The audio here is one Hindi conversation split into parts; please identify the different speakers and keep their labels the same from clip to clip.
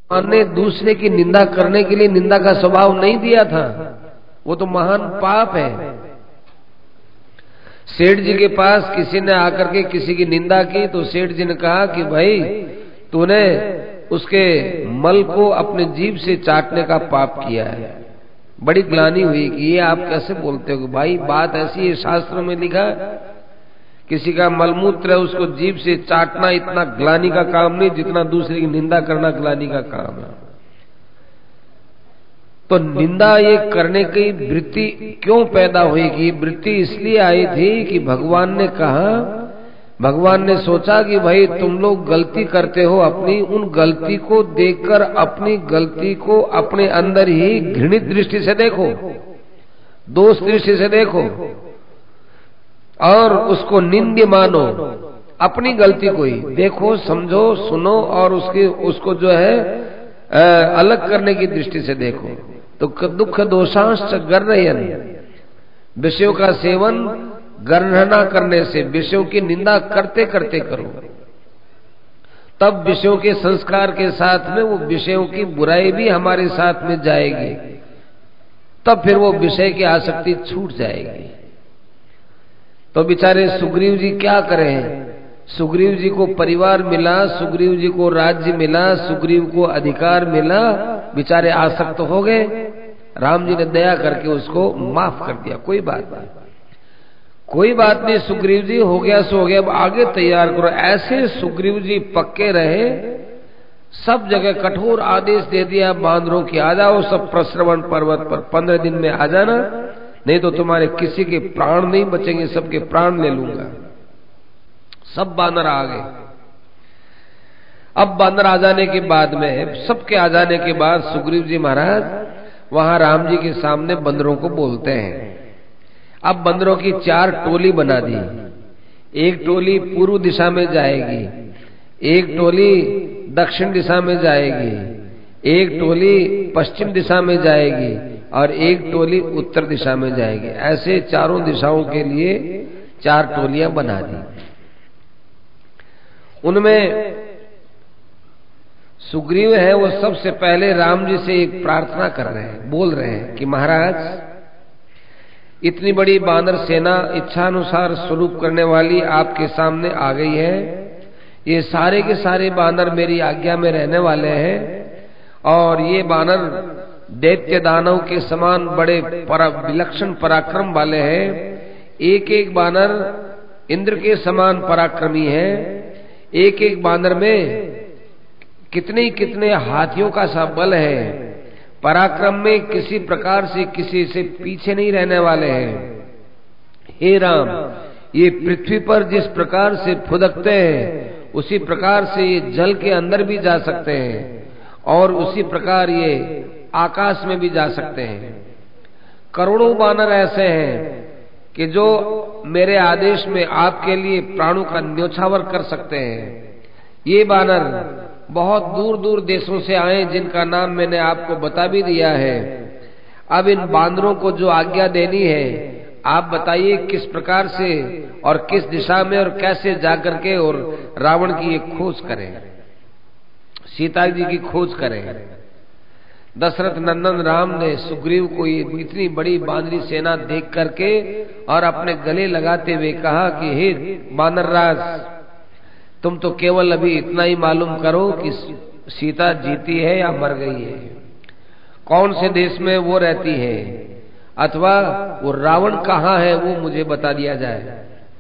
Speaker 1: भगवान ने दूसरे की निंदा करने के लिए निंदा का स्वभाव नहीं दिया था, वो तो महान पाप है। सेठ जी के पास किसी ने आकर के किसी की निंदा की तो सेठ जी ने कहा कि भाई तूने उसके मल को अपने जीभ से चाटने का पाप किया है। बड़ी ग्लानि हुई कि ये आप कैसे बोलते हो? भाई बात ऐसी है, शास्त्रों में लिखा है, किसी का मलमूत्र है उसको जीभ से चाटना इतना ग्लानि का काम नहीं जितना दूसरे की निंदा करना ग्लानि का काम है। तो निंदा ये करने की वृत्ति क्यों पैदा हुई? कि वृत्ति इसलिए आई थी कि भगवान ने कहा, भगवान ने सोचा कि भाई तुम लोग गलती करते हो, अपनी उन गलती को देखकर अपनी गलती को अपने अंदर ही घृणित दृष्टि से देखो, दोष दृष्टि से देखो और उसको निंद्य मानो। अपनी गलती को ही देखो, समझो, सुनो और उसको जो है अलग करने की दृष्टि से देखो। तो दुख दोषांश गर्णयन्, विषयों का सेवन गर्णना करने से, विषयों की निंदा करते करते करो, तब विषयों के संस्कार के साथ में वो विषयों की बुराई भी हमारे साथ में जाएगी, तब फिर वो विषय की आसक्ति छूट जाएगी। तो बेचारे सुग्रीव जी क्या करें? सुग्रीव जी को परिवार मिला, सुग्रीव जी को राज्य मिला, सुग्रीव को अधिकार मिला, बेचारे आसक्त हो गए। राम जी ने दया करके उसको माफ कर दिया, कोई बात नहीं, कोई बात नहीं, सुग्रीव जी हो गया सो हो गया, अब आगे तैयार करो। ऐसे सुग्रीव जी पक्के रहे, सब जगह कठोर आदेश दे दिया बांदरों की, आ जाओ सब प्रश्रवण पर्वत पर, 15 दिन में आ जाना, नहीं तो तुम्हारे किसी के प्राण नहीं बचेंगे, सबके प्राण ले लूंगा। सब बानर आ गए। अब बानर आ जाने के बाद में, सबके आ जाने के बाद सुग्रीव जी महाराज वहां राम जी के सामने बंदरों को बोलते हैं। अब बंदरों की 4 टोली बना दी, एक टोली पूर्व दिशा में जाएगी, एक टोली दक्षिण दिशा में जाएगी, एक टोली पश्चिम दिशा में जाएगी और एक टोली उत्तर दिशा में जाएगी। ऐसे चारों दिशाओं के लिए 4 टोलियां बना दी। उनमें सुग्रीव है, वो सबसे पहले राम जी से एक प्रार्थना कर रहे हैं, बोल रहे हैं कि महाराज इतनी बड़ी बानर सेना इच्छानुसार स्वरूप करने वाली आपके सामने आ गई है। ये सारे के सारे बानर मेरी आज्ञा में रहने वाले हैं और ये बानर दैत्य दानव के समान बड़े विलक्षण पराक्रम वाले हैं। एक एक बानर इंद्र के समान पराक्रमी है। एक एक बानर में कितने कितने हाथियों का सा बल है। पराक्रम में किसी प्रकार से किसी से पीछे नहीं रहने वाले हैं। हे राम, ये पृथ्वी पर जिस प्रकार से फुदकते हैं उसी प्रकार से ये जल के अंदर भी जा सकते हैं और उसी प्रकार ये आकाश में भी जा सकते हैं। करोड़ों बानर ऐसे हैं कि जो मेरे आदेश में आपके लिए प्राणों का न्योछावर कर सकते हैं। ये बानर बहुत दूर दूर देशों से आए जिनका नाम मैंने आपको बता भी दिया है। अब इन बांदरों को जो आज्ञा देनी है आप बताइए किस प्रकार से और किस दिशा में और कैसे जाकर के और रावण की ये खोज करें, सीता जी की खोज करें। दशरथ नंदन राम ने सुग्रीव को ये इतनी बड़ी बानरी सेना देख करके और अपने गले लगाते हुए कहा कि हे बानरराज, तुम तो केवल अभी इतना ही मालूम करो कि सीता जीती है या मर गई है, कौन से देश में वो रहती है, अथवा वो रावण कहाँ है वो मुझे बता दिया जाए।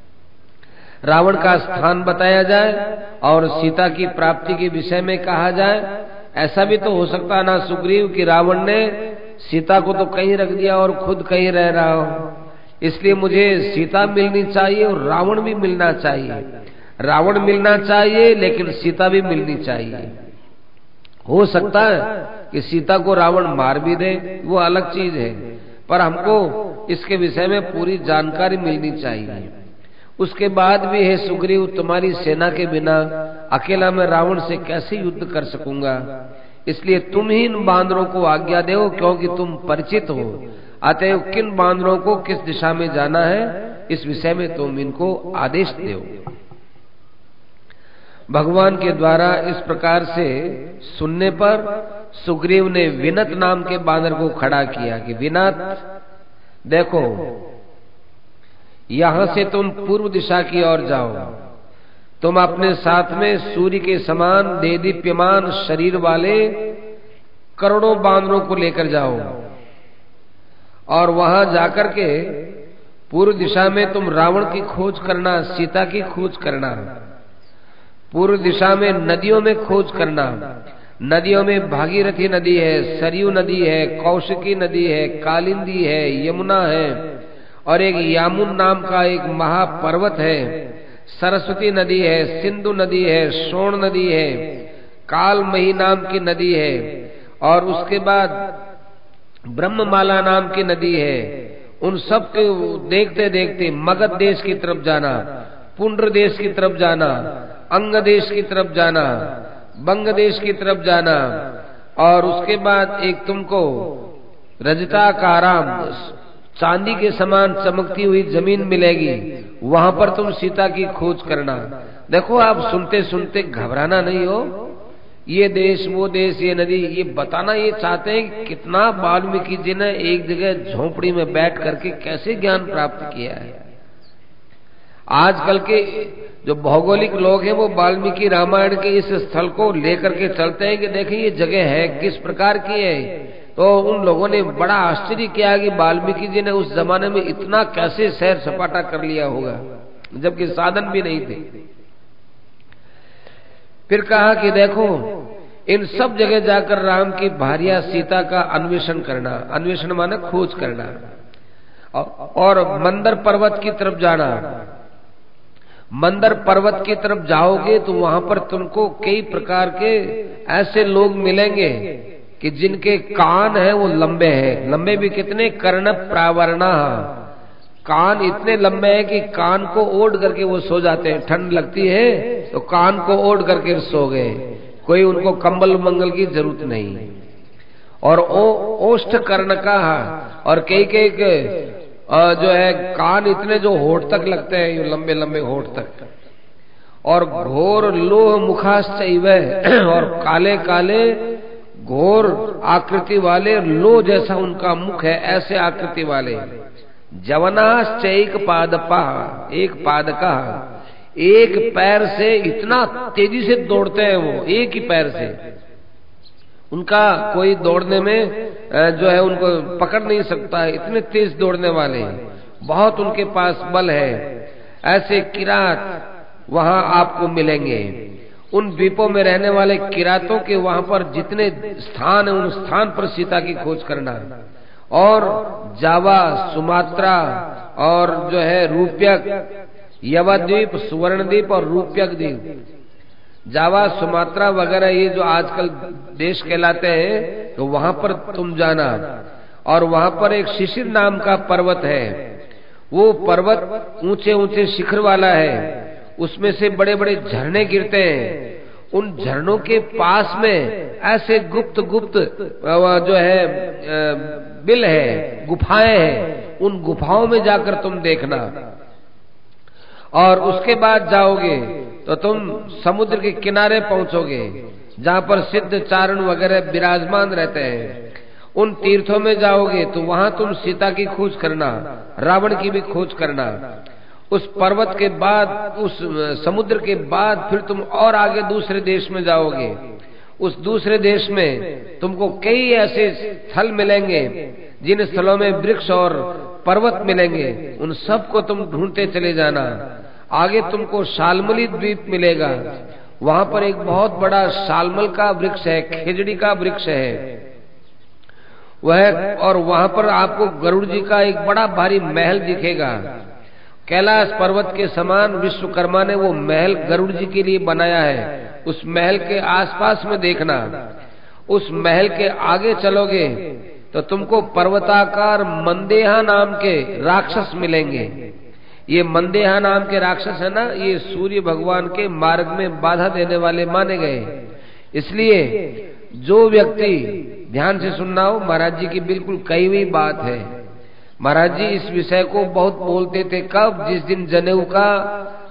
Speaker 1: रावण का स्थान बताया जाए और सीता की प्राप्ति के विषय में कहा जाए। ऐसा भी तो हो सकता ना सुग्रीव कि रावण ने सीता को तो कहीं रख दिया और खुद कहीं रह रहा हो। इसलिए मुझे सीता मिलनी चाहिए और रावण भी मिलना चाहिए। रावण मिलना चाहिए लेकिन सीता भी मिलनी चाहिए। हो सकता है कि सीता को रावण मार भी दे, वो अलग चीज है, पर हमको इसके विषय में पूरी जानकारी मिलनी चाहिए। उसके बाद भी हे सुग्रीव, तुम्हारी सेना के बिना अकेला मैं रावण से कैसे युद्ध कर सकूंगा, इसलिए तुम ही इन बांदरों को आज्ञा दो, क्योंकि तुम परिचित हो। अतएव किन बांदरों को किस दिशा में जाना है इस विषय में तुम इनको आदेश दो। भगवान के द्वारा इस प्रकार से सुनने पर सुग्रीव ने विनत नाम के बानर को खड़ा किया कि विनत देखो, यहां से तुम पूर्व दिशा की ओर जाओ, तुम अपने साथ में सूर्य के समान देदीप्यमान शरीर वाले करोड़ों बानरों को लेकर जाओ और वहां जाकर के पूर्व दिशा में तुम रावण की खोज करना, सीता की खोज करना। पूर्व दिशा में नदियों में खोज करना। नदियों में भागीरथी नदी है, सरयू नदी है, कौशिकी नदी है, कालिंदी है, यमुना है और एक यामुन नाम का एक महापर्वत है, सरस्वती नदी है, सिंधु नदी है, सोन नदी है, कालमही नाम की नदी है और उसके बाद ब्रह्ममाला नाम की नदी है। उन सब को देखते देखते मगध देश की तरफ जाना, पुंड्र देश की तरफ जाना, अंग देश की तरफ जाना, बंग देश की तरफ जाना और उसके बाद एक तुमको रजताकाराम चांदी के समान चमकती हुई जमीन मिलेगी, वहां पर तुम सीता की खोज करना। देखो, आप सुनते सुनते घबराना नहीं हो। ये देश, वो देश, ये नदी, ये बताना ये चाहते हैं कितना वाल्मीकि जी ने एक जगह झोपड़ी में बैठ करके कैसे ज्ञान प्राप्त किया है। आजकल के जो भौगोलिक लोग हैं वो वाल्मीकि रामायण के इस स्थल को लेकर के चलते हैं कि देखिए ये जगह है किस प्रकार की है। तो उन लोगों ने बड़ा आश्चर्य किया कि वाल्मीकि जी ने उस जमाने में इतना कैसे सैर सपाटा कर लिया होगा, जबकि साधन भी नहीं थे। फिर कहा कि देखो, इन सब जगह जाकर राम की भार्या सीता का अन्वेषण करना, अन्वेषण माने खोज करना, और मंदर पर्वत की तरफ जाना। मंदर पर्वत की तरफ जाओगे तो वहां पर तुमको कई प्रकार के ऐसे लोग मिलेंगे कि जिनके कान हैं वो लंबे हैं। लंबे भी कितने? कर्ण प्रावरणा, कान इतने लंबे हैं कि कान को ओढ़ करके वो सो जाते हैं। ठंड लगती है तो कान को ओढ़ करके सो गए, कोई उनको कंबल मंगल की जरूरत नहीं। और ओष्ठ कर्ण का, और कई कई जो है कान इतने जो होठ तक लगते हैं, ये लंबे लंबे होठ तक। और घोर लोह मुखाश्चैव, और काले काले घोर आकृति वाले, लो जैसा उनका मुख है, ऐसे आकृति वाले। जवनाश्चैक पादपा, एक पादका, एक पैर से इतना तेजी से दौड़ते हैं वो, एक ही पैर से। उनका कोई दौड़ने में जो है उनको पकड़ नहीं सकता है, इतने तेज दौड़ने वाले, बहुत उनके पास बल है। ऐसे किरात वहां आपको मिलेंगे। उन द्वीपों में रहने वाले किरातों के वहां पर जितने स्थान है, उन स्थान पर सीता की खोज करना। और जावा, सुमात्रा और जो है रूप्यक, यवद्वीप, सुवर्णद्वीप और रूप्यक द्वीप, जावा, सुमात्रा वगैरह ये जो आजकल देश कहलाते हैं, तो वहां पर तुम जाना। और वहां पर एक शिशिर नाम का पर्वत है। वो पर्वत ऊंचे ऊंचे शिखर वाला है, उसमें से बड़े बड़े झरने गिरते हैं। उन झरनों के पास में ऐसे गुप्त गुप्त जो है बिल है, गुफाएं हैं। उन गुफाओं में जाकर तुम देखना। और उसके बाद जाओगे तो तुम समुद्र के किनारे पहुंचोगे, जहां पर सिद्ध चारण वगैरह विराजमान रहते हैं। उन तीर्थों में जाओगे तो वहां तुम सीता की खोज करना, रावण की भी खोज करना। उस पर्वत के बाद, उस समुद्र के बाद फिर तुम और आगे दूसरे देश में जाओगे। उस दूसरे देश में तुमको कई ऐसे स्थल मिलेंगे जिन स्थलों में वृक्ष और पर्वत मिलेंगे। उन सब को तुम ढूंढते चले जाना। आगे तुमको शालमली द्वीप मिलेगा, वहां पर एक बहुत बड़ा शालमल का वृक्ष है, खेजड़ी का वृक्ष है वह। और वहां पर आपको गरुड़ जी का एक बड़ा भारी महल दिखेगा। कैलाश पर्वत के समान विश्वकर्मा ने वो महल गरुड़ जी के लिए बनाया है। उस महल के आसपास में देखना। उस महल के आगे चलोगे तो तुमको पर्वताकार मंदेहा नाम के राक्षस मिलेंगे। ये मंदेहा नाम के राक्षस है ना, ये सूर्य भगवान के मार्ग में बाधा देने वाले माने गए। इसलिए जो व्यक्ति, ध्यान से सुनना हो, महाराज जी की बिल्कुल कही हुई बात है। महाराज जी इस विषय को बहुत बोलते थे। कब? जिस दिन जनेऊ का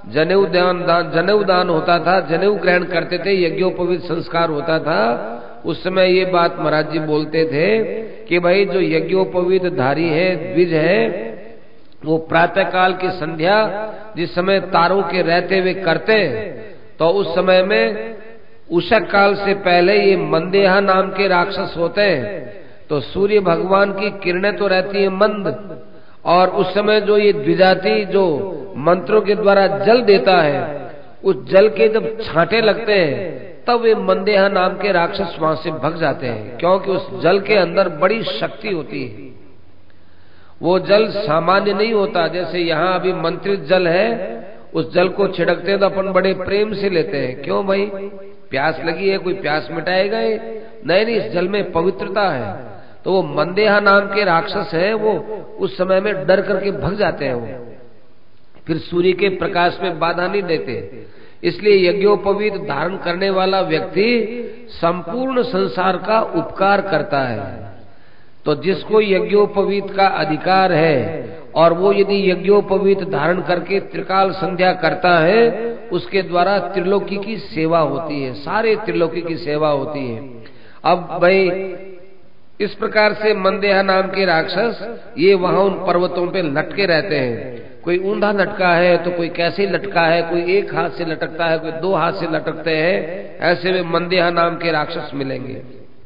Speaker 1: जनेऊ दान होता था, जनेऊ ग्रहण करते थे, यज्ञोपवीत संस्कार होता था, उस समय ये बात महाराज जी बोलते थे कि भाई जो यज्ञोपवीत धारी है, द्विज है, वो प्रातः काल की संध्या जिस समय तारों के रहते हुए करते, तो उस समय में उषक काल से पहले ये मंदेहा नाम के राक्षस होते हैं, तो सूर्य भगवान की किरणें तो रहती है मंद, और उस समय जो ये द्विजाति जो मंत्रों के द्वारा जल देता है, उस जल के जब छांटे लगते हैं तब वे मंदेहा नाम के राक्षस वहां से भग जाते हैं, क्योंकि उस जल के अंदर बड़ी शक्ति होती है। वो जल सामान्य नहीं होता, जैसे यहाँ अभी मंत्रित जल है, उस जल को छिड़कते हैं तो अपन बड़े प्रेम से लेते हैं, क्यों भाई प्यास लगी है, कोई प्यास मिटाएगा? नहीं, इस जल में पवित्रता है। तो वो मंदेहा नाम के राक्षस है, वो उस समय में डर करके भग जाते हैं, वो फिर सूर्य के प्रकाश में बाधा नहीं देते। इसलिए यज्ञोपवीत धारण करने वाला व्यक्ति संपूर्ण संसार का उपकार करता है। तो जिसको यज्ञोपवीत का अधिकार है और वो यदि यज्ञोपवीत धारण करके त्रिकाल संध्या करता है, उसके द्वारा त्रिलोकी की सेवा होती है, सारे त्रिलोकी की सेवा होती है। अब भाई इस प्रकार से मंदेहा नाम के राक्षस ये वहां उन पर्वतों पे लटके रहते हैं। कोई ऊंधा लटका है तो कोई कैसे लटका है, कोई एक हाथ से लटकता है, कोई दो हाथ से लटकते हैं, ऐसे में मंदेहा नाम के राक्षस मिलेंगे।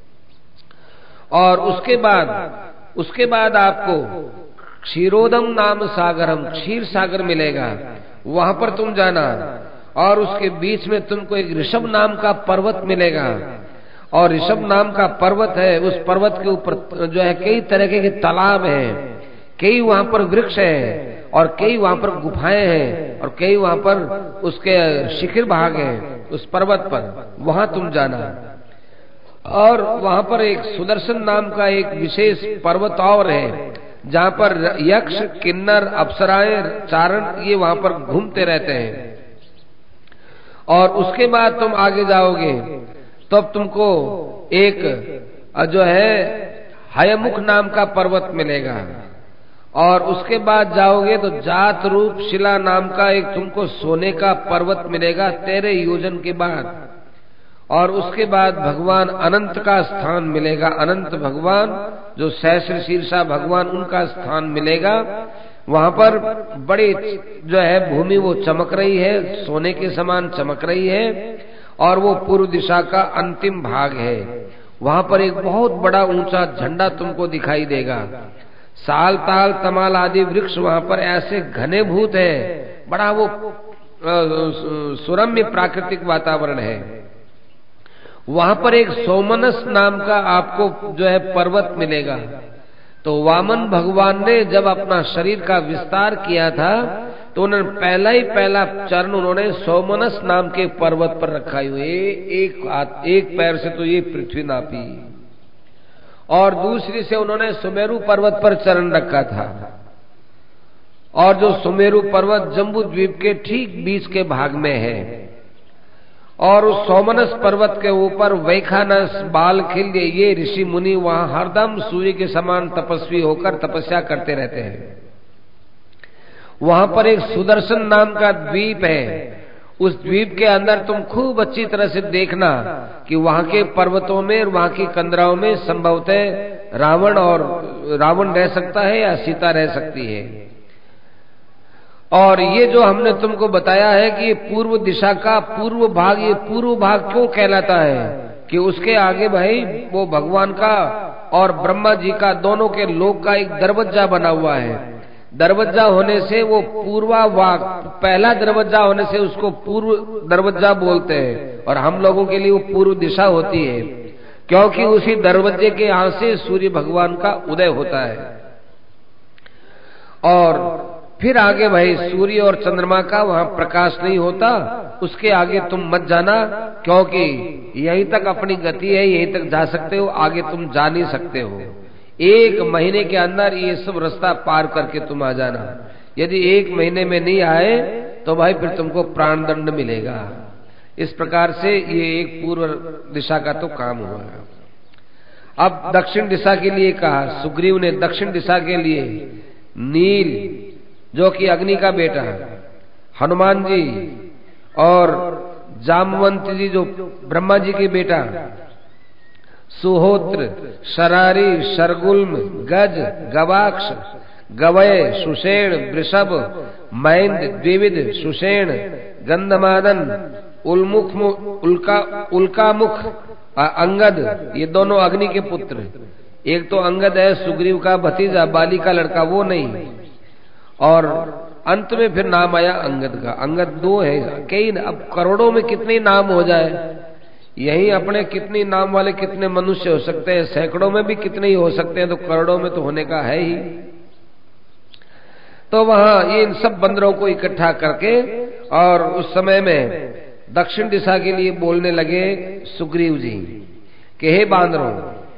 Speaker 1: और उसके बाद आपको क्षीरोदम नाम सागरम, क्षीर सागर मिलेगा, वहां पर तुम जाना। और उसके बीच में तुमको एक ऋषभ नाम का पर्वत मिलेगा, और ऋषभ नाम का पर्वत है, उस पर्वत के ऊपर जो है कई तरह के तालाब हैं, कई वहां पर वृक्ष हैं, और कई वहां पर गुफाएं हैं, और कई वहां पर उसके शिखर भाग हैं उस पर्वत पर, वहां तुम जाना। और वहां पर एक सुदर्शन नाम का एक विशेष पर्वत और है, जहां पर यक्ष, किन्नर, अप्सराएं, चारण ये वहां पर घूमते रहते हैं। और उसके बाद तुम आगे जाओगे तब तुमको एक जो है हयमुख नाम का पर्वत मिलेगा, और उसके बाद जाओगे तो जात रूप शिला नाम का एक तुमको सोने का पर्वत मिलेगा 13 योजन के बाद। और उसके बाद भगवान अनंत का स्थान मिलेगा, अनंत भगवान जो सहस्र शीर्षा भगवान, उनका स्थान मिलेगा। वहां पर बड़ी जो है भूमि वो चमक रही है, सोने के समान चमक रही है, और वो पूर्व दिशा का अंतिम भाग है। वहां पर एक बहुत बड़ा ऊंचा झंडा तुमको दिखाई देगा। साल, ताल, तमाल आदि वृक्ष वहां पर ऐसे घनेभूत है, बड़ा वो सुरम्य प्राकृतिक वातावरण है। वहां पर एक सोमनस नाम का आपको जो है पर्वत मिलेगा। तो वामन भगवान ने जब अपना शरीर का विस्तार किया था तो उन्होंने पहला चरण उन्होंने सोमनस नाम के पर्वत पर रखा हुए, एक पैर से तो ये पृथ्वी नापी, और दूसरी से उन्होंने सुमेरु पर्वत पर चरण रखा था। और जो सुमेरु पर्वत जम्बू द्वीप के ठीक बीच के भाग में है, और उस सोमनस पर्वत के ऊपर वैखानस, बालखिल्य ये ऋषि मुनि वहां हरदम सूर्य के समान तपस्वी होकर तपस्या करते रहते हैं। वहां पर एक सुदर्शन नाम का द्वीप है, उस द्वीप के अंदर तुम खूब अच्छी तरह से देखना कि वहां के पर्वतों में और वहां की कंदराओं में संभवतः रावण रह सकता है या सीता रह सकती है। और ये जो हमने तुमको बताया है कि पूर्व दिशा का पूर्व भाग, ये पूर्व भाग क्यों कहलाता है कि उसके आगे भाई वो भगवान का और ब्रह्मा जी का दोनों के लोक का एक दरवाजा बना हुआ है। दरवाजा होने से वो पूर्वा भाग, पहला दरवाजा होने से उसको पूर्व दरवाजा बोलते हैं, और हम लोगों के लिए वो पूर्व दिशा होती है, क्योंकि उसी दरवाजे के यहां से सूर्य भगवान का उदय होता है। और फिर आगे भाई सूर्य और चंद्रमा का वहां प्रकाश नहीं होता, उसके आगे तुम मत जाना, क्योंकि यहीं तक अपनी गति है, यहीं तक जा सकते हो, आगे तुम जा नहीं सकते हो। 1 महीने के अंदर ये सब रास्ता पार करके तुम आ जाना। यदि 1 महीने में नहीं आए तो भाई फिर तुमको प्राण दंड मिलेगा। इस प्रकार से ये एक पूर्व दिशा का तो काम हुआ। अब दक्षिण दिशा के लिए कहा, सुग्रीव ने दक्षिण दिशा के लिए नील जो कि अग्नि का बेटा है, हनुमान जी और जामवंत जी जो ब्रह्मा जी के बेटा, सुहोत्र, शरारी, शरगुल्म, गज, गवाक्ष, गवय, सुषेण, वृषभ, मैंद, द्विविद, सुषेण, गंधमादन, उल्मुख, उल्कामुख, अंगद, ये दोनों अग्नि के पुत्र। एक तो अंगद है सुग्रीव का भतीजा, बाली का लड़का, वो नहीं। और अंत में फिर नाम आया अंगद का। अंगद दो है, कई, अब करोड़ों में कितने नाम हो जाए, यही अपने कितने नाम वाले कितने मनुष्य हो सकते हैं, सैकड़ों में भी कितने ही हो सकते हैं, तो करोड़ों में तो होने का है ही। तो वहां ये इन सब बंदरों को इकट्ठा करके और उस समय में दक्षिण दिशा के लिए बोलने लगे सुग्रीव जी कि हे बांदरों,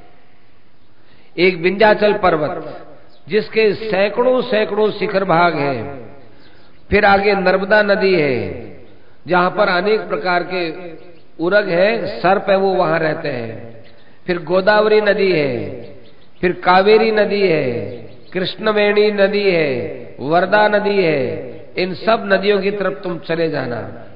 Speaker 1: एक विंध्याचल पर्वत जिसके सैकड़ों सैकड़ों शिखर भाग हैं, फिर आगे नर्मदा नदी है जहां पर अनेक प्रकार के उरग है, सर्प है, वो वहां रहते हैं। फिर गोदावरी नदी है, फिर कावेरी नदी है, कृष्णवेणी नदी है, वर्धा नदी है। इन सब नदियों की तरफ तुम चले जाना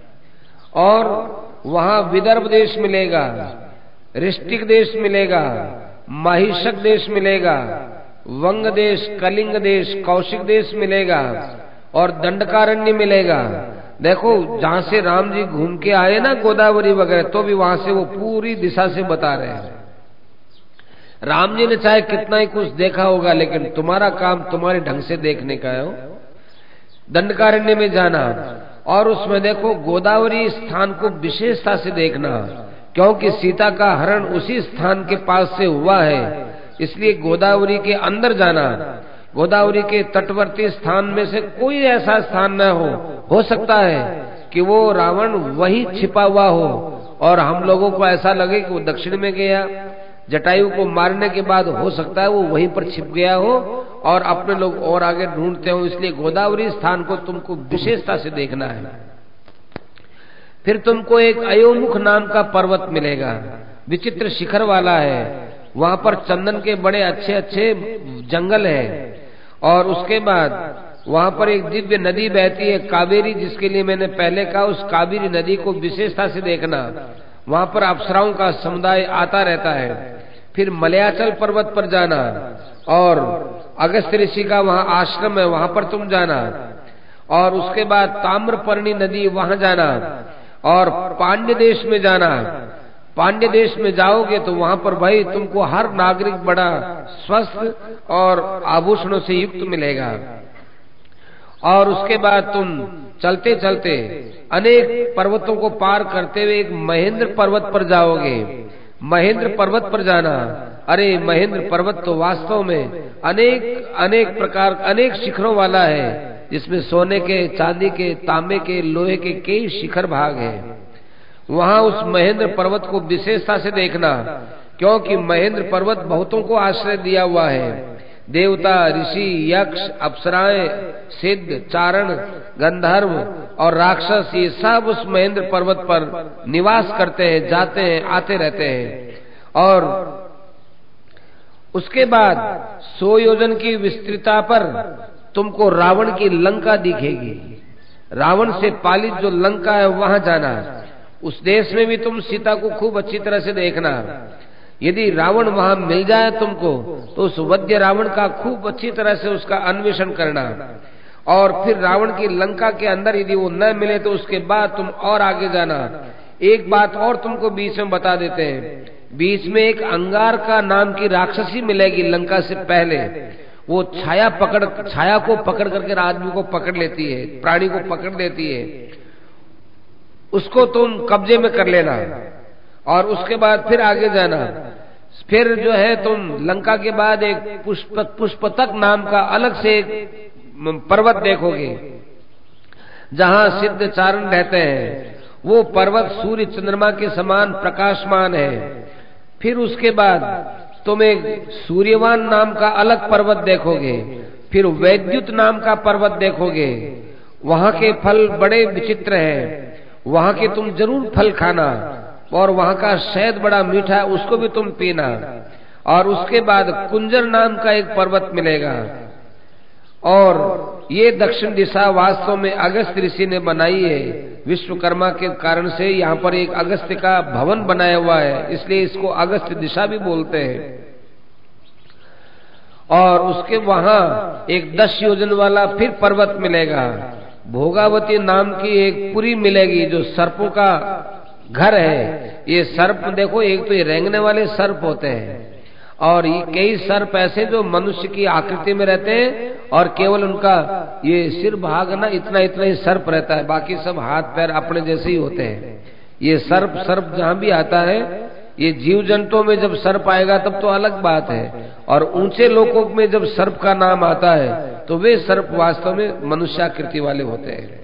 Speaker 1: और वहां विदर्भ देश मिलेगा, ऋष्टिक देश मिलेगा, माहिषक देश मिलेगा, वंग देश, कलिंग देश, कौशिक देश मिलेगा और दंडकारण्य मिलेगा। देखो जहां से राम जी घूम के आए ना गोदावरी वगैरह, तो भी वहां से वो पूरी दिशा से बता रहे हैं। राम जी ने चाहे कितना ही कुछ देखा होगा, लेकिन तुम्हारा काम तुम्हारे ढंग से देखने का है। दंडकारण्य में जाना और उसमें देखो गोदावरी स्थान को विशेषता से देखना, क्योंकि सीता का हरण उसी स्थान के पास से हुआ है, इसलिए गोदावरी के अंदर जाना। गोदावरी के तटवर्ती स्थान में से कोई ऐसा स्थान न हो सकता है कि वो रावण वहीं छिपा हुआ हो और हम लोगों को ऐसा लगे कि वो दक्षिण में गया, जटायु को मारने के बाद हो सकता है वो वहीं पर छिप गया हो और अपने लोग और आगे ढूंढते हो। इसलिए गोदावरी स्थान को तुमको विशेषता से देखना है। फिर तुमको एक अयोमुख नाम का पर्वत मिलेगा, विचित्र शिखर वाला है, वहां पर चंदन के बड़े अच्छे अच्छे जंगल है। और उसके बाद वहां पर एक दिव्य नदी बहती है कावेरी, जिसके लिए मैंने पहले कहा उस कावेरी नदी को विशेषता से देखना। वहां पर अप्सराओं का समुदाय आता रहता है। फिर मलयाचल पर्वत पर जाना और अगस्त्य ऋषि का वहां आश्रम है, वहां पर तुम जाना। और उसके बाद ताम्रपर्णी नदी, वहां जाना और पांड्य देश में जाना। पांड्य देश में जाओगे तो वहां पर भाई तुमको हर नागरिक बड़ा स्वस्थ और आभूषणों से युक्त मिलेगा। और उसके बाद तुम चलते चलते अनेक पर्वतों को पार करते हुए एक महेंद्र पर्वत पर जाओगे। महेंद्र पर्वत पर जाना, अरे महेंद्र पर्वत तो वास्तव में अनेक प्रकार अनेक शिखरों वाला है, जिसमें सोने के, चांदी के, तांबे के, लोहे के कई शिखर भाग हैं। वहां उस महेंद्र पर्वत को विशेषता से देखना, क्योंकि महेंद्र पर्वत बहुतों को आश्रय दिया हुआ है। देवता, ऋषि, यक्ष, अप्सराएं, सिद्ध, चारण, गंधर्व और राक्षस, ये सब उस महेंद्र पर्वत पर निवास करते हैं, जाते हैं, आते रहते हैं। और उसके बाद 100 योजन की विस्तृतता पर तुमको रावण की लंका दिखेगी। रावण से पालित जो लंका है वहां जाना। उस देश में भी तुम सीता को खूब अच्छी तरह से देखना। यदि रावण वहां मिल जाए तुमको, तो उस वध्य रावण का खूब अच्छी तरह से उसका अन्वेषण करना। और फिर रावण की लंका के अंदर यदि वो न मिले तो उसके बाद तुम और आगे जाना। एक बात और तुमको बीच में बता देते हैं, बीच में एक अंगार का नाम की राक्षसी मिलेगी लंका से पहले। वो छाया को पकड़ करके आदमी को पकड़ लेती है, प्राणी को पकड़ लेती है। उसको तुम कब्जे में कर लेना और उसके बाद फिर आगे जाना। फिर जो है तुम लंका के बाद एक पुष्पतक नाम का अलग से पर्वत देखोगे, जहां सिद्ध चारण रहते हैं। वो पर्वत सूर्य चंद्रमा के समान प्रकाशमान है। फिर उसके बाद तुम एक सूर्यवान नाम का अलग पर्वत देखोगे। फिर वैद्युत नाम का पर्वत देखोगे। वहां के फल बड़े विचित्र हैं, वहां के तुम जरूर फल खाना। और वहां का शहद बड़ा मीठा है, उसको भी तुम पीना। और उसके बाद कुंजर नाम का एक पर्वत मिलेगा। और ये दक्षिण दिशा वास्तव में अगस्त ऋषि ने बनाई है। विश्वकर्मा के कारण से यहाँ पर एक अगस्त्य का भवन बनाया हुआ है, इसलिए इसको अगस्त दिशा भी बोलते हैं। और उसके वहां एक 10 योजन वाला फिर पर्वत मिलेगा, भोगावती नाम की एक पुरी मिलेगी जो सर्पों का घर है। ये सर्प देखो, एक तो ये रेंगने वाले सर्प होते हैं और ये कई सर्प ऐसे जो मनुष्य की आकृति में रहते हैं और केवल उनका ये सिर भाग ना इतना इतना ही सर्प रहता है, बाकी सब हाथ पैर अपने जैसे ही होते हैं। ये सर्प जहां भी आता है, ये जीव जंतुओं में जब सर्प आएगा तब तो अलग बात है, और ऊंचे लोकों में जब सर्प का नाम आता है तो वे सर्प वास्तव में मनुष्याकृति वाले होते हैं।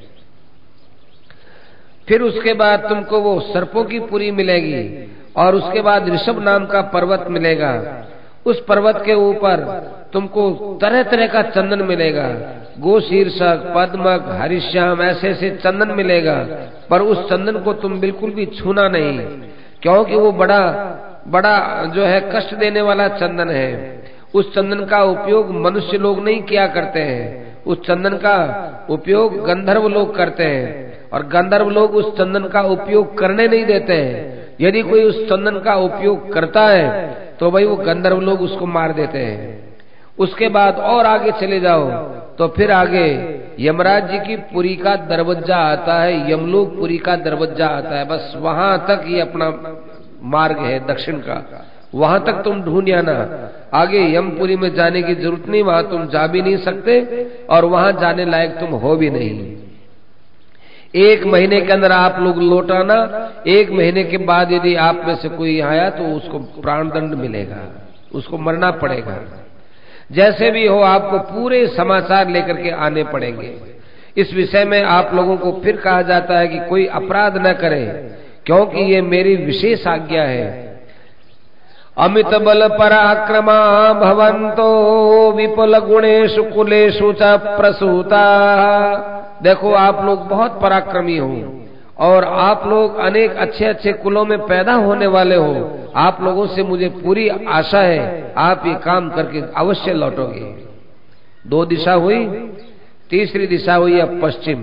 Speaker 1: फिर उसके बाद तुमको वो सर्पों की पुरी मिलेगी और उसके बाद ऋषभ नाम का पर्वत मिलेगा। उस पर्वत के ऊपर तुमको तरह तरह का चंदन मिलेगा, गोशीर्षक, पद्मक, हरिश्याम, ऐसे ऐसे चंदन मिलेगा। पर उस चंदन को तुम बिल्कुल भी छूना नहीं, क्योंकि वो बड़ा जो है कष्ट देने वाला चंदन है। उस चंदन का उपयोग मनुष्य लोग नहीं किया करते हैं, उस चंदन का उपयोग गंधर्व लोग करते हैं, और गंधर्व लोग उस चंदन का उपयोग करने नहीं देते हैं। यदि कोई उस चंदन का उपयोग करता है तो भाई वो गंधर्व लोग उसको मार देते हैं। उसके बाद और आगे चले जाओ तो फिर आगे यमराज जी की पुरी का दरवाजा आता है, यमलोक पुरी का दरवाजा आता है। बस वहां तक ये अपना मार्ग है दक्षिण का, वहां तक तुम ढूंढ आना। आगे यमपुरी में जाने की जरूरत नहीं, वहां तुम जा भी नहीं सकते और वहां जाने लायक तुम हो भी नहीं। 1 महीने के अंदर आप लोग लौट आना। 1 महीने के बाद यदि आप में से कोई आया तो उसको प्राणदंड मिलेगा, उसको मरना पड़ेगा। जैसे भी हो आपको पूरे समाचार लेकर के आने पड़ेंगे। इस विषय में आप लोगों को फिर कहा जाता है कि कोई अपराध न करे, क्योंकि ये मेरी विशेष आज्ञा है। अमित बल पराक्रमा भवंतो विपुल गुणेषु कुलेषु च प्रसूता। देखो आप लोग बहुत पराक्रमी हो और आप लोग अनेक अच्छे अच्छे कुलों में पैदा होने वाले हो। आप लोगों से मुझे पूरी आशा है, आप ये काम करके अवश्य लौटोगे। 2 दिशा हुई, तीसरी दिशा हुई अब पश्चिम।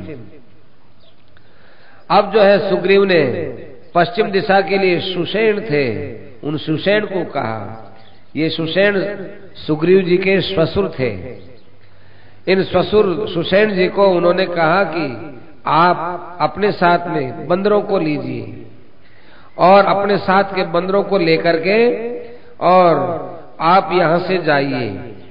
Speaker 1: अब जो है सुग्रीव ने पश्चिम दिशा के लिए सुषेण थे, उन सुषेण को कहा। ये सुषेण सुग्रीव जी के श्वशुर थे। इन श्वशुर सुषेण जी को उन्होंने कहा कि आप अपने साथ में बंदरों को लीजिए और अपने साथ के बंदरों को लेकर के और आप यहां से जाइए।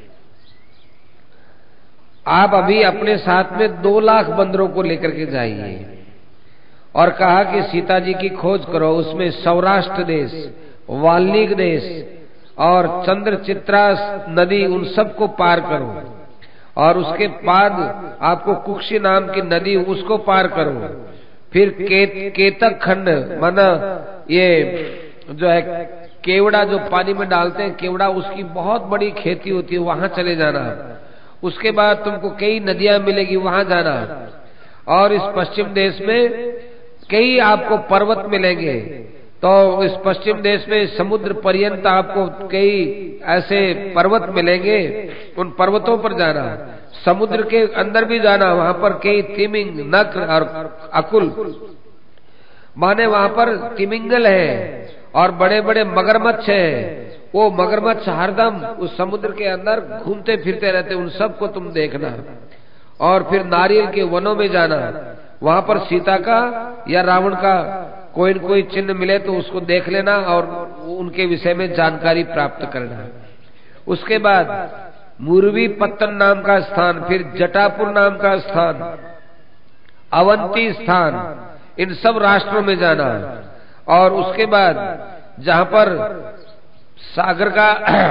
Speaker 1: आप अभी अपने साथ में 2 लाख बंदरों को लेकर के जाइए और कहा कि सीता जी की खोज करो, उसमें सौराष्ट्र देश, वाल्मीकि देश और चंद्रचित्रा नदी, उन सबको पार करो और उसके बाद आपको कुक्षी नाम की नदी, उसको पार करो। फिर केतक खंड, माना ये जो है केवड़ा जो पानी में डालते हैं, केवड़ा, उसकी बहुत बड़ी खेती होती है, वहां चले जाना। उसके बाद तुमको कई नदियां मिलेगी, वहां जाना। और इस पश्चिम देश में कई आपको पर्वत मिलेंगे, तो इस पश्चिम देश में समुद्र पर्यंत आपको कई ऐसे पर्वत मिलेंगे, उन पर्वतों पर जाना। समुद्र के अंदर भी जाना, वहां पर कई तिमिंग, नक्र और अकुल, माने वहां पर तिमिंगल है और बड़े बड़े मगरमच्छ हैं। वो मगरमच्छ हरदम उस समुद्र के अंदर घूमते फिरते रहते, उन सबको तुम देखना। और फिर नारियल के वनों में जाना, वहां पर सीता का या रावण का कोई न कोई चिन्ह मिले तो उसको देख लेना और उनके विषय में जानकारी प्राप्त करना। उसके बाद मुरवी पत्तन नाम का स्थान, फिर जटापुर नाम का स्थान, अवंती स्थान, इन सब राष्ट्रों में जाना। और उसके बाद जहां पर सागर का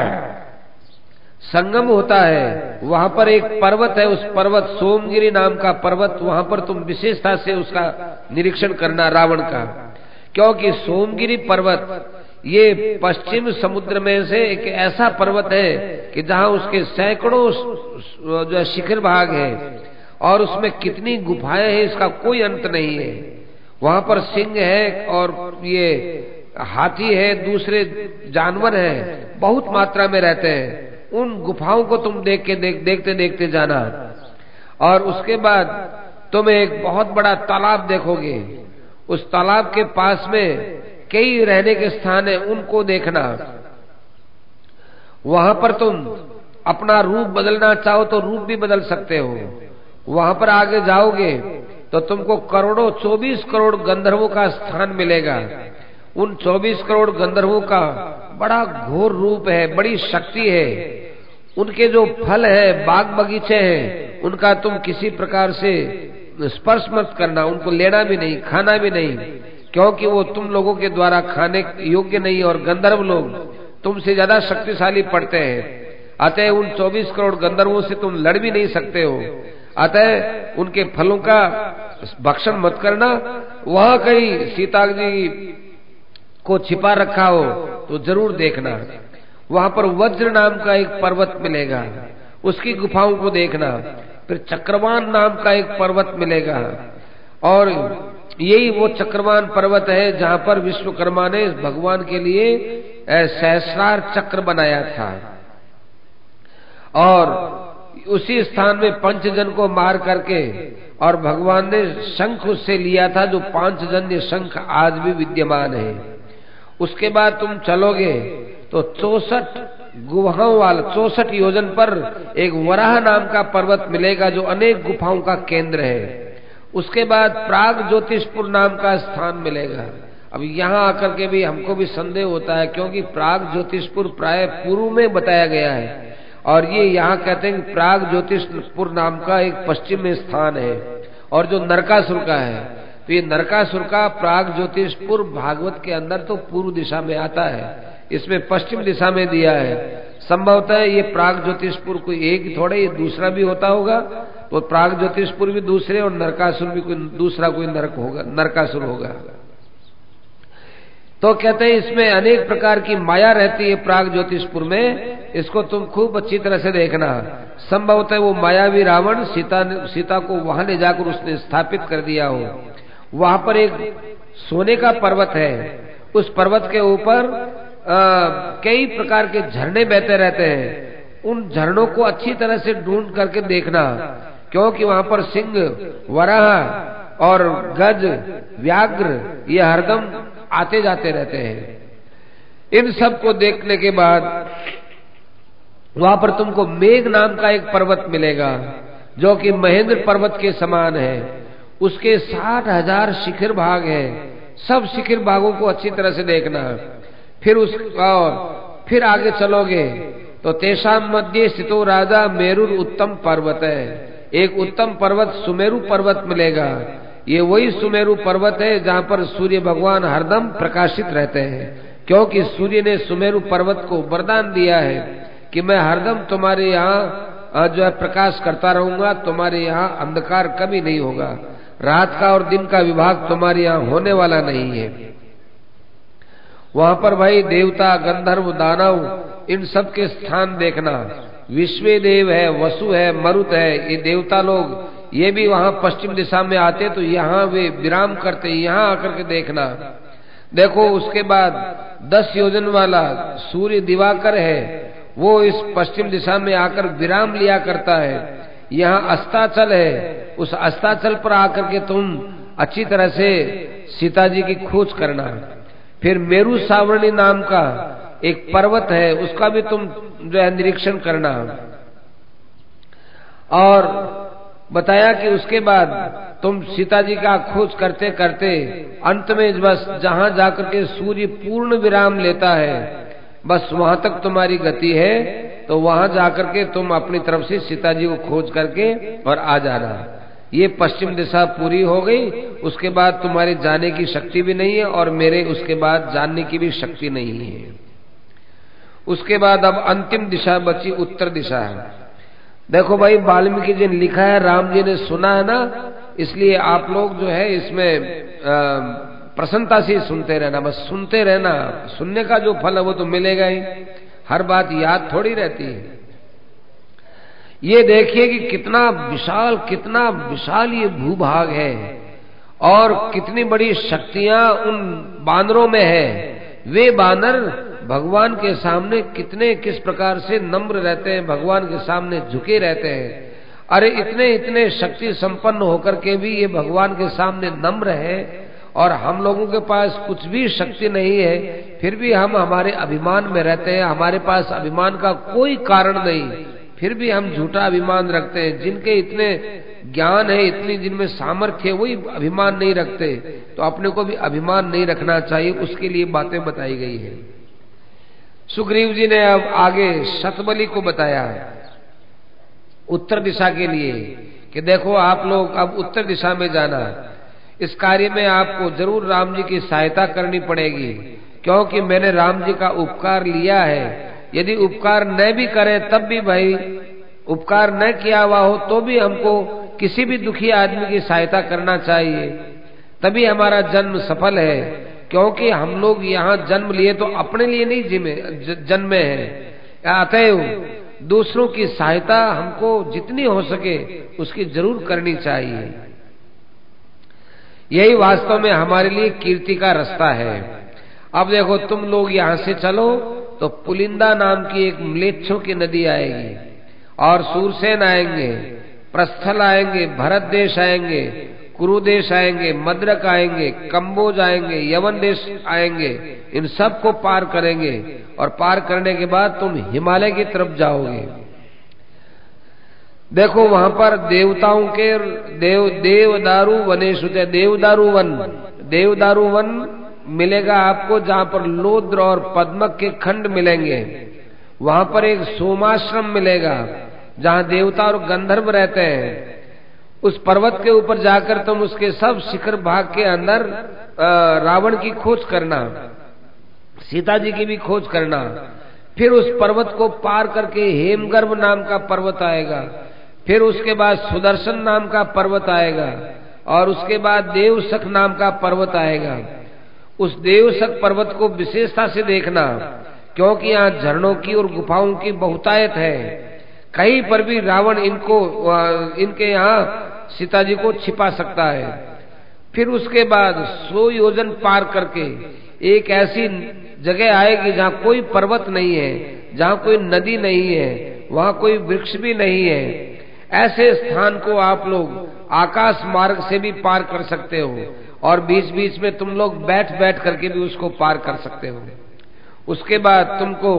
Speaker 1: संगम होता है, वहां पर एक पर्वत है, उस पर्वत सोमगिरी नाम का पर्वत, वहां पर तुम विशेषता से उसका निरीक्षण करना, रावण का। क्योंकि सोमगिरी पर्वत ये पश्चिम समुद्र में से एक ऐसा पर्वत है कि जहां उसके सैकड़ों जो शिखर भाग है और उसमें कितनी गुफाएं हैं, इसका कोई अंत नहीं है। वहां पर सिंह है और ये हाथी है, दूसरे जानवर हैं, बहुत मात्रा में रहते हैं। उन गुफाओं को तुम देखते देखते जाना। और उसके बाद तुम एक बहुत बड़ा तालाब देखोगे। उस तालाब के पास में कई रहने के स्थान है, उनको देखना। वहां पर तुम अपना रूप बदलना चाहो तो रूप भी बदल सकते हो। वहां पर आगे जाओगे तो तुमको करोड़ों 24 करोड़ गंधर्वों का स्थान मिलेगा। उन 24 करोड़ गंधर्वों का बड़ा घोर रूप है, बड़ी शक्ति है। उनके जो फल है, बाग बगीचे हैं, उनका तुम किसी प्रकार से स्पर्श मत करना, उनको लेना भी नहीं, खाना भी नहीं, क्योंकि वो तुम लोगों के द्वारा खाने योग्य नहीं। और गंधर्व लोग तुमसे ज्यादा शक्तिशाली पड़ते हैं। अतः उन 24 करोड़ गंधर्वों से तुम लड़ भी नहीं सकते हो। अतः उनके फलों का भक्षण मत करना। वहां कहीं सीता जी को छिपा रखा हो तो जरूर देखना। वहां पर वज्र नाम का एक पर्वत मिलेगा, उसकी गुफाओं को देखना। फिर चक्रवान नाम का एक पर्वत मिलेगा, और यही वो चक्रवान पर्वत है जहां पर विश्वकर्मा ने भगवान के लिए सहस्रार चक्र बनाया था। और उसी स्थान में पंचजन को मार करके और भगवान ने शंख उससे लिया था, जो 5 जन्य शंख आज भी विद्यमान है। उसके बाद तुम चलोगे तो 64 गुफाओं वाला 64 योजन पर एक वराह नाम का पर्वत मिलेगा, जो अनेक गुफाओं का केंद्र है। उसके बाद प्राग ज्योतिषपुर नाम का स्थान मिलेगा। अब यहाँ आकर के भी हमको भी संदेह होता है, क्योंकि प्राग ज्योतिषपुर प्राय पूर्व में बताया गया है, और ये यहाँ कहते हैं कि प्राग ज्योतिषपुर नाम का एक पश्चिम में स्थान है। और जो नरकासुर का है, तो ये नरकासुर का प्राग ज्योतिषपुर भागवत के अंदर तो पूर्व दिशा में आता है, इसमें पश्चिम दिशा में दिया है। संभवतः ये प्राग ज्योतिषपुर कोई एक ही थोड़े, ये दूसरा भी होता होगा, तो प्राग ज्योतिषपुर भी दूसरे और नरकासुर भी कोई दूसरा कोई नरक होगा, नरकासुर होगा। तो कहते हैं इसमें अनेक प्रकार की माया रहती है प्राग ज्योतिषपुर में, इसको तुम खूब अच्छी तरह से देखना। संभवतः वो मायावी रावण सीता को वहां ले जाकर उसने स्थापित कर दिया हो। वहां पर एक सोने का पर्वत है, उस पर्वत के ऊपर कई प्रकार के झरने बहते रहते हैं। उन झरनों को अच्छी तरह से ढूंढ करके देखना, क्योंकि वहां पर सिंह, वराह और गज, व्याघ्र ये हरदम आते जाते रहते हैं। इन सब को देखने के बाद वहां पर तुमको मेघ नाम का एक पर्वत मिलेगा, जो कि महेंद्र पर्वत के समान है। उसके 60,000 शिखर भाग हैं। सब शिखर भागों को अच्छी तरह से देखना। फिर आगे चलोगे तो तेषाम मध्य स्थितो राजा मेरुर उत्तम पर्वत है। एक उत्तम पर्वत सुमेरु पर्वत मिलेगा। ये वही सुमेरु पर्वत है जहाँ पर सूर्य भगवान हरदम प्रकाशित रहते हैं, क्योंकि सूर्य ने सुमेरु पर्वत को वरदान दिया है कि मैं हरदम तुम्हारे यहाँ जो है प्रकाश करता रहूंगा, तुम्हारे यहाँ अंधकार कभी नहीं होगा, रात का और दिन का विभाग तुम्हारे यहाँ होने वाला नहीं है। वहां पर भाई देवता, गंधर्व, दानव इन सब के स्थान देखना। विश्वे देव है, वसु है, मरुत है, ये देवता लोग ये भी वहां पश्चिम दिशा में आते तो यहाँ वे विराम करते, यहाँ आकर के देखना। देखो उसके बाद 10 योजन वाला सूर्य दिवाकर है, वो इस पश्चिम दिशा में आकर विराम लिया करता है। यहाँ अस्ताचल है, उस अस्ताचल पर आकर के तुम अच्छी तरह से सीता जी की खोज करना। फिर मेरु सावरणी नाम का एक पर्वत है, उसका भी तुम जो है निरीक्षण करना। और बताया कि उसके बाद तुम सीता जी का खोज करते करते अंत में बस जहां जाकर के सूर्य पूर्ण विराम लेता है, बस वहां तक तुम्हारी गति है। तो वहां जाकर के तुम अपनी तरफ से सीता जी को खोज करके और आ जाना। ये पश्चिम दिशा पूरी हो गई, उसके बाद तुम्हारे जाने की शक्ति भी नहीं है और मेरे उसके बाद जानने की भी शक्ति नहीं है। उसके बाद अब अंतिम दिशा बची उत्तर दिशा है। देखो भाई वाल्मीकि जी ने लिखा है, राम जी ने सुना है ना, इसलिए आप लोग जो है इसमें प्रसन्नता से सुनते रहना, बस सुनते रहना। सुनने का जो फल है वो तो मिलेगा ही, हर बात याद थोड़ी रहती है। ये देखिए कि कितना विशाल ये भूभाग है और कितनी बड़ी शक्तियां उन बानरों में है। वे बानर भगवान के सामने किस प्रकार से नम्र रहते हैं, भगवान के सामने झुके रहते हैं। अरे इतने इतने शक्ति संपन्न होकर के भी ये भगवान के सामने नम्र है, और हम लोगों के पास कुछ भी शक्ति नहीं है, फिर भी हम हमारे अभिमान में रहते हैं। हमारे पास अभिमान का कोई कारण नहीं, फिर भी हम झूठा अभिमान रखते हैं। जिनके इतने ज्ञान है, इतनी जिनमें सामर्थ्य है, वही अभिमान नहीं रखते, तो अपने को भी अभिमान नहीं रखना चाहिए। उसके लिए बातें बताई गई है। सुग्रीव जी ने अब आगे शतबली को बताया उत्तर दिशा के लिए कि देखो आप लोग अब उत्तर दिशा में जाना, इस कार्य में आपको जरूर राम जी की सहायता करनी पड़ेगी, क्योंकि मैंने राम जी का उपकार लिया है। यदि उपकार न भी करें तब भी भाई, उपकार न किया हुआ हो तो भी हमको किसी भी दुखी आदमी की सहायता करना चाहिए, तभी हमारा जन्म सफल है। क्योंकि हम लोग यहाँ जन्म लिए तो अपने लिए नहीं जन्मे हैं, अतएव दूसरों की सहायता हमको जितनी हो सके उसकी जरूर करनी चाहिए। यही वास्तव में हमारे लिए कीर्ति का रास्ता है। अब देखो तुम लोग यहाँ से चलो तो पुलिंदा नाम की एक म्लेच्छों की नदी आएगी, और सूरसेन आएंगे, प्रस्थल आएंगे, भरत देश आएंगे, कुरु देश आएंगे, मद्रक आएंगे, कंबोज आएंगे, यवन देश आएंगे। इन सब को पार करेंगे, और पार करने के बाद तुम हिमालय की तरफ जाओगे। देखो वहां पर देवताओं के देवदारू वनेशुते, देवदारू वन मिलेगा आपको, जहां पर लोद्र और पद्मक के खंड मिलेंगे। वहां पर एक सोमाश्रम मिलेगा जहां देवता और गंधर्व रहते हैं। उस पर्वत के ऊपर जाकर तुम उसके सब शिखर भाग के अंदर रावण की खोज करना, सीता जी की भी खोज करना। फिर उस पर्वत को पार करके हेमगर्भ नाम का पर्वत आएगा, फिर उसके बाद सुदर्शन नाम का पर्वत आएगा, और उसके बाद देवसख नाम का पर्वत आएगा। उस देवसख पर्वत को विशेषता से देखना, क्योंकि यहाँ झरनों की और गुफाओं की बहुतायत है। कहीं पर भी रावण इनके यहाँ सीता जी को छिपा सकता है। फिर उसके बाद 100 योजन पार करके एक ऐसी जगह आएगी जहाँ कोई पर्वत नहीं है, जहाँ कोई नदी नहीं है, वहाँ कोई वृक्ष भी नहीं है। ऐसे स्थान को आप लोग आकाश मार्ग से भी पार कर सकते हो, और बीच बीच में तुम लोग बैठ बैठ करके भी उसको पार कर सकते हो। उसके बाद तुमको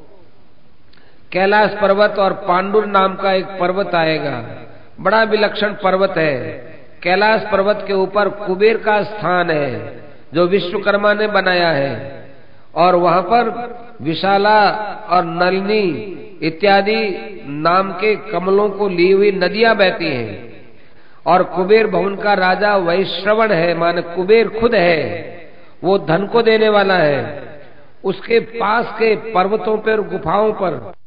Speaker 1: कैलाश पर्वत और पांडुर नाम का एक पर्वत आएगा, बड़ा विलक्षण पर्वत है। कैलाश पर्वत के ऊपर कुबेर का स्थान है जो विश्वकर्मा ने बनाया है, और वहां पर विशाला और नलिनी इत्यादि नाम के कमलों को ली हुई नदियां बहती हैं। और कुबेर भवन का राजा वैश्रवण है, माने कुबेर खुद है, वो धन को देने वाला है। उसके पास के पर्वतों पर, गुफाओं पर